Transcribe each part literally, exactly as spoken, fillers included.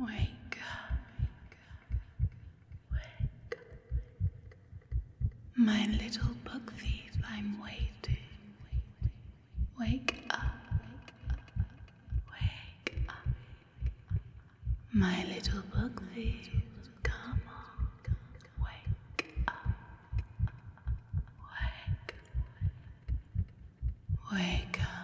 Wake up. Wake up. My little book thief, I'm waiting. Wake up. Wake up. My little book thief, come on. Wake up. Wake. Wake up.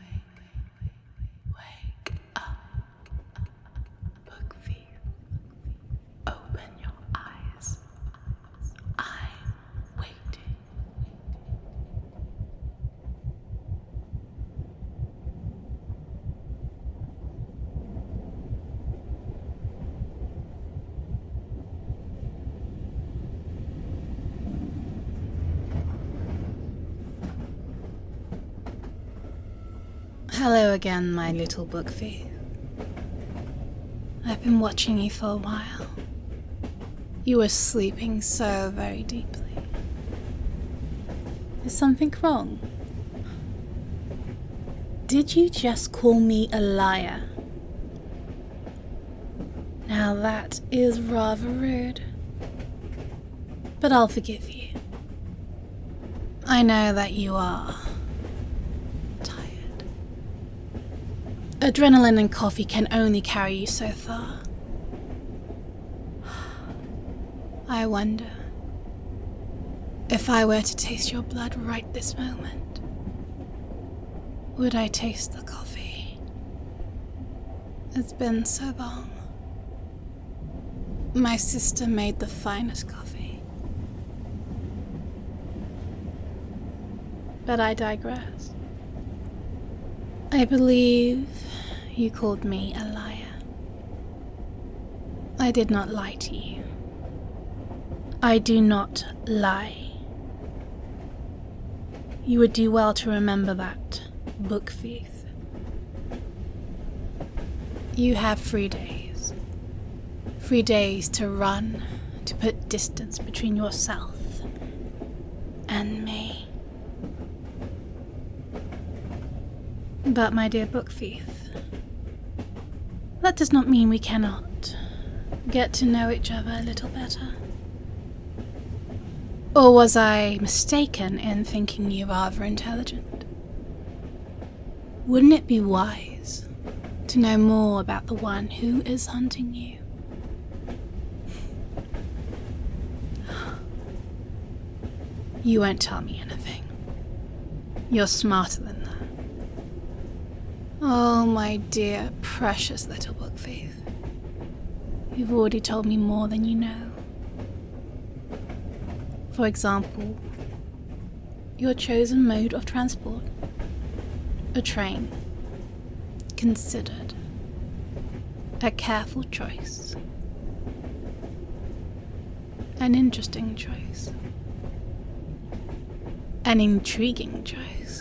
Wake up. Book thief, open your eyes. I'm waiting. Hello again, my little book thief. I've been watching you for a while. You were sleeping so very deeply. Is something wrong? Did you just call me a liar? Now that is rather rude. But I'll forgive you. I know that you are tired. Adrenaline and coffee can only carry you so far. I wonder if I were to taste your blood right this moment, would I taste the coffee? It's been so long. My sister made the finest coffee. But I digress. I believe you called me a liar. I did not lie to you. I do not lie. You would do well to remember that, book thief. You have three days. Three days to run, to put distance between yourself and me. But my dear book thief, that does not mean we cannot get to know each other a little better. Or was I mistaken in thinking you rather intelligent? Wouldn't it be wise to know more about the one who is hunting you? You won't tell me anything. You're smarter than that. Oh, my dear, precious little book thief. You've already told me more than you know. For example, your chosen mode of transport. A train. Considered. A careful choice. An interesting choice. An intriguing choice.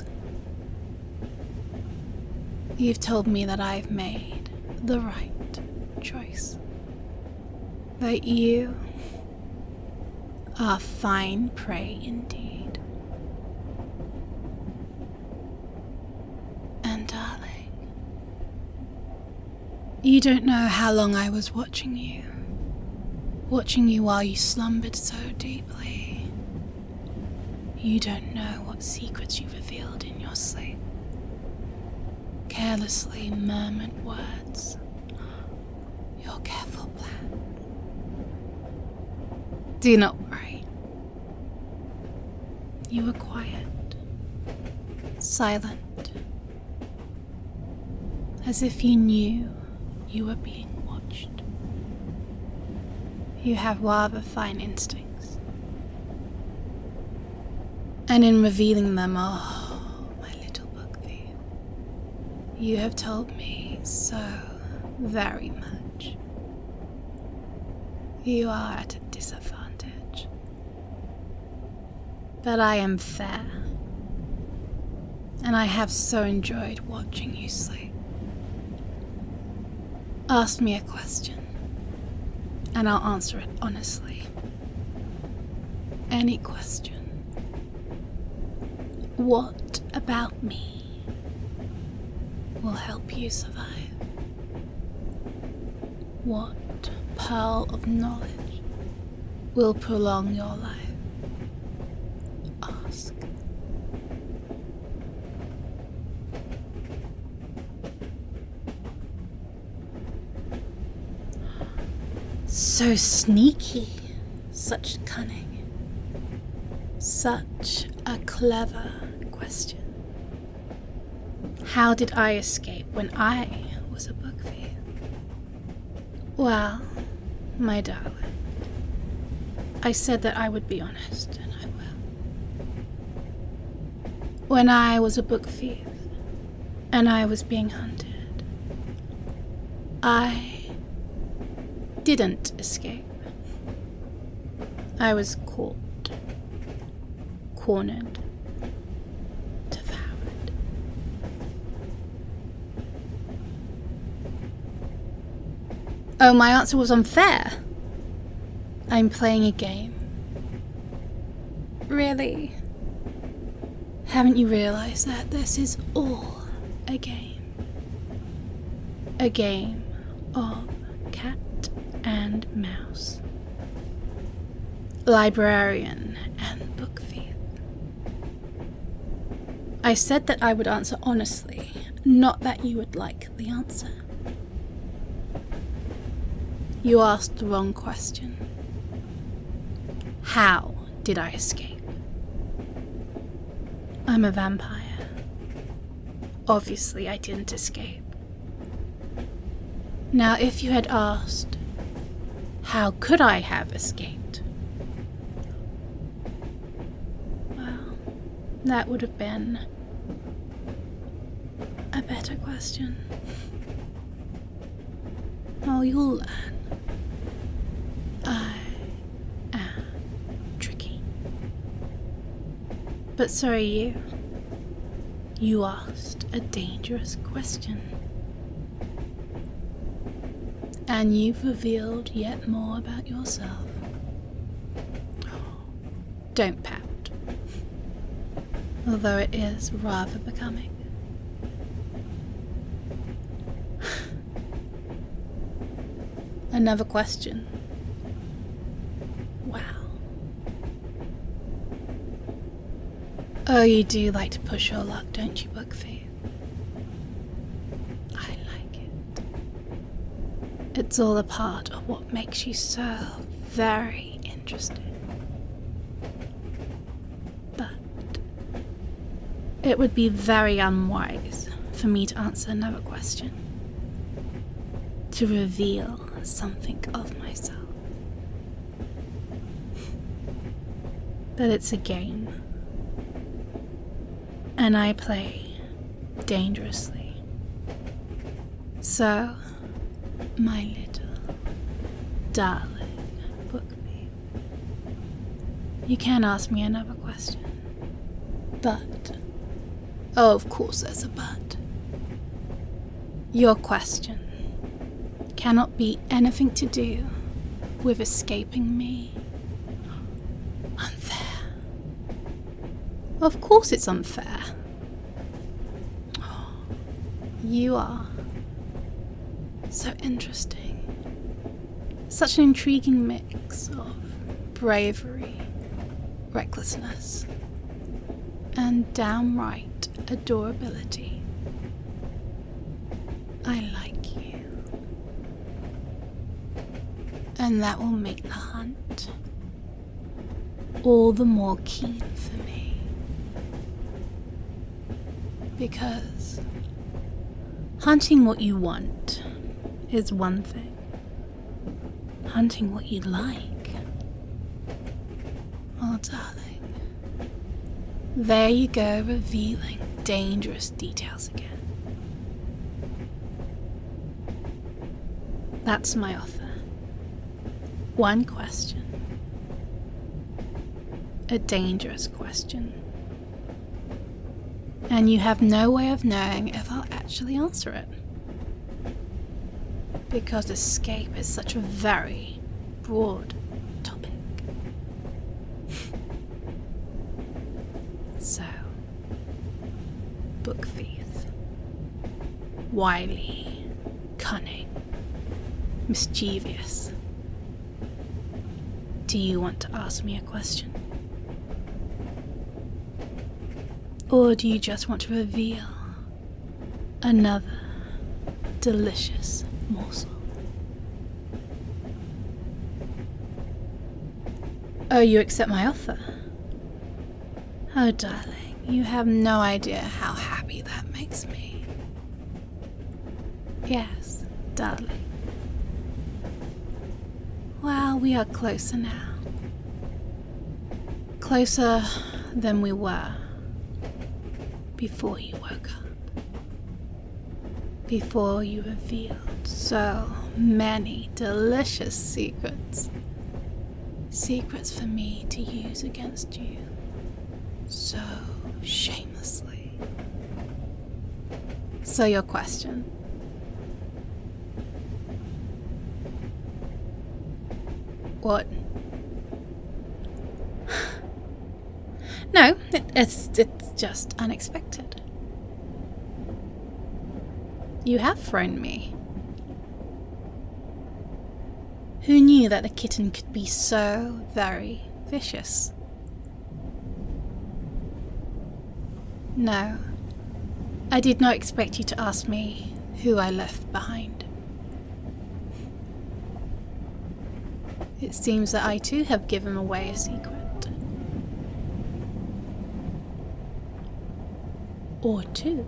You've told me that I've made the right choice. That you are fine prey indeed. And darling, you don't know how long I was watching you. Watching you while you slumbered so deeply. You don't know what secrets you revealed in your sleep. Carelessly murmured words. Your careful plan. Do not worry. You were quiet, silent, as if you knew you were being watched. You have rather fine instincts. And in revealing them, oh, my little book thief, you have told me so very much. You are at a disadvantage. But I am fair. And I have so enjoyed watching you sleep. Ask me a question, and I'll answer it honestly. Any question. What about me will help you survive? What pearl of knowledge will prolong your life? Ask. So sneaky, such cunning, such a clever question. How did I escape when I was a book thief? Well, my darling, I said that I would be honest, and I will. When I was a book thief, and I was being hunted, I didn't escape. I was caught, cornered, devoured. Oh, my answer was unfair. I'm playing a game. Really? Haven't you realized that this is all a game? A game of cat and mouse, librarian and book thief. I said that I would answer honestly, not that you would like the answer. You asked the wrong question. How did I escape? I'm a vampire. Obviously, I didn't escape. Now, if you had asked, how could I have escaped? Well, that would have been a better question. Oh, you'll learn. I am tricky. But so are you. You asked a dangerous question. And you've revealed yet more about yourself. Don't pout. Although it is rather becoming. Another question. Wow. Oh, you do like to push your luck, don't you, book thief? I like it. It's all a part of what makes you so very interesting. But it would be very unwise for me to answer another question, to reveal something of myself. But it's a game, and I play dangerously. So, my little darling book thief, you can ask me another question. But, oh, of course there's a but. Your question cannot be anything to do with escaping me. Unfair. Of course it's unfair. Oh, you are so interesting. Such an intriguing mix of bravery, recklessness, and downright adorability. I like you. And that will make the hunt all the more keen for me. Because hunting what you want is one thing. Hunting what you like, oh darling, there you go, revealing dangerous details again. That's my offer. One question. A dangerous question. And you have no way of knowing if I'll actually answer it. Because escape is such a very broad topic. So, book thief. Wily, cunning, mischievous. Do you want to ask me a question? Or do you just want to reveal another delicious morsel? Oh, you accept my offer? Oh, darling, you have no idea how happy that makes me. Yes, darling. Well, we are closer now. Closer than we were before you woke up. Before you revealed so many delicious secrets. Secrets for me to use against you so shamelessly. So your question. What? No, it, it's it's just unexpected. You have thrown me. Who knew that the kitten could be so very vicious? No, I did not expect you to ask me who I left behind. It seems that I too have given away a secret. Or two.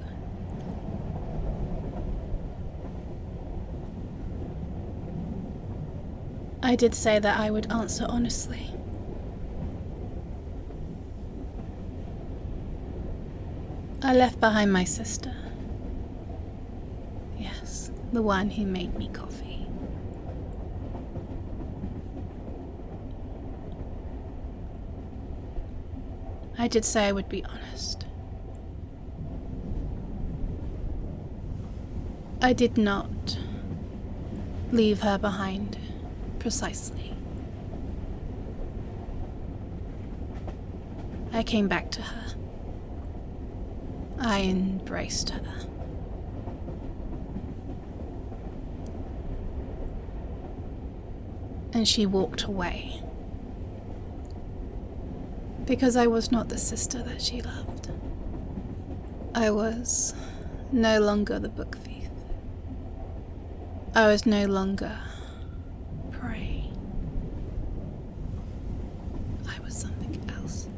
I did say that I would answer honestly. I left behind my sister. Yes, the one who made me coffee. I did say I would be honest. I did not leave her behind precisely. I came back to her. I embraced her. And she walked away. Because I was not the sister that she loved. I was no longer the book thief. I was no longer prey. I was something else.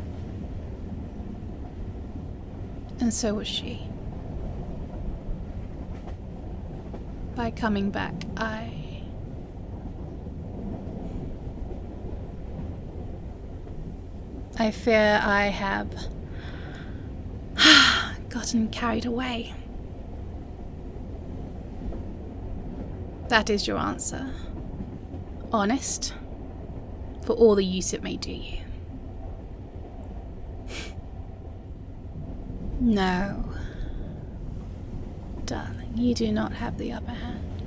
And so was she. By coming back, I... I fear I have gotten carried away. That is your answer. Honest, for all the use it may do you. No, darling, you do not have the upper hand.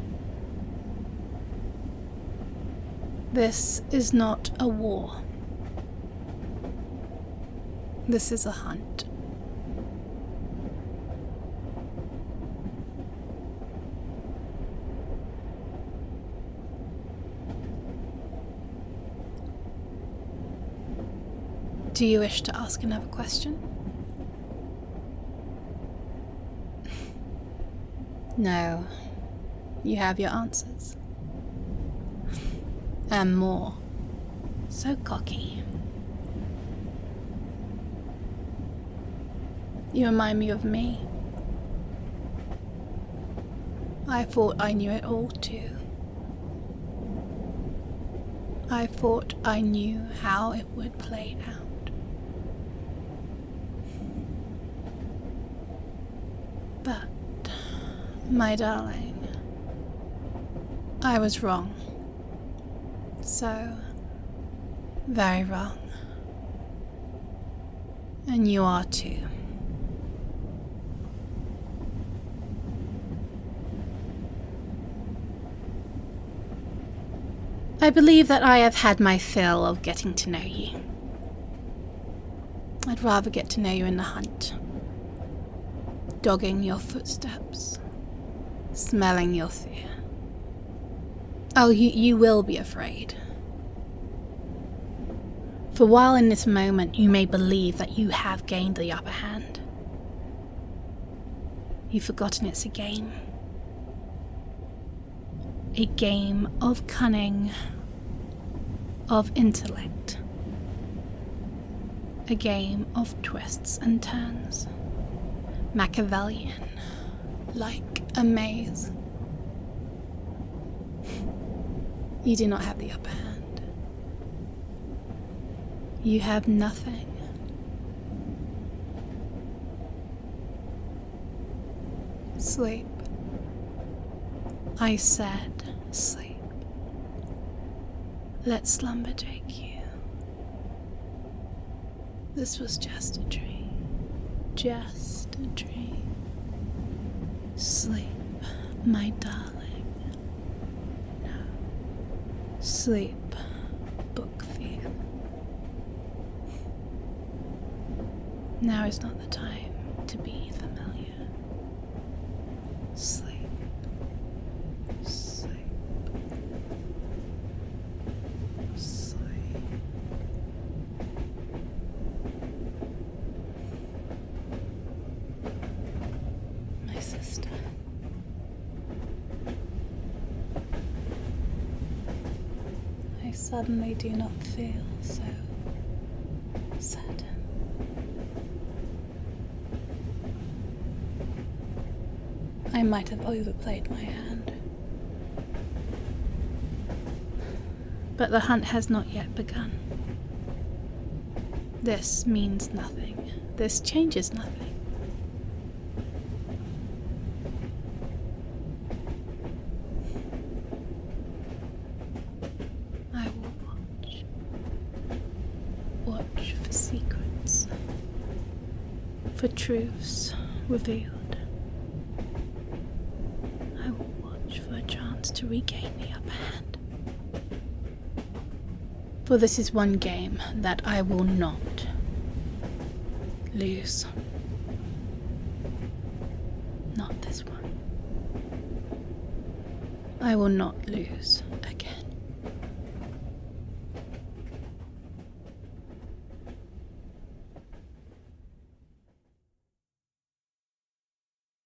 This is not a war. This is a hunt. Do you wish to ask another question? No, you have your answers. And more. So cocky. You remind me of me. I thought I knew it all too. I thought I knew how it would play out. But, my darling, I was wrong. So, very wrong. And you are too. I believe that I have had my fill of getting to know you. I'd rather get to know you in the hunt. Dogging your footsteps, smelling your fear. Oh, you, you will be afraid. For while in this moment you may believe that you have gained the upper hand, you've forgotten it's a game. A game of cunning, of intellect. A game of twists and turns. Machiavellian, like a maze. You do not have the upper hand. You have nothing. Sleep. I said sleep. Let slumber take you. This was just a dream. Just a dream. Sleep, my darling. Sleep, book thief. Now is not the time to be familiar. Sleep. Sleep. Sleep. My sister. I suddenly do not feel so certain. I might have overplayed my hand. But the hunt has not yet begun. This means nothing. This changes nothing. I will watch. Watch for secrets. For truths revealed. I will watch for a chance to regain the upper hand. For this is one game that I will not lose. Not this one. I will not lose again.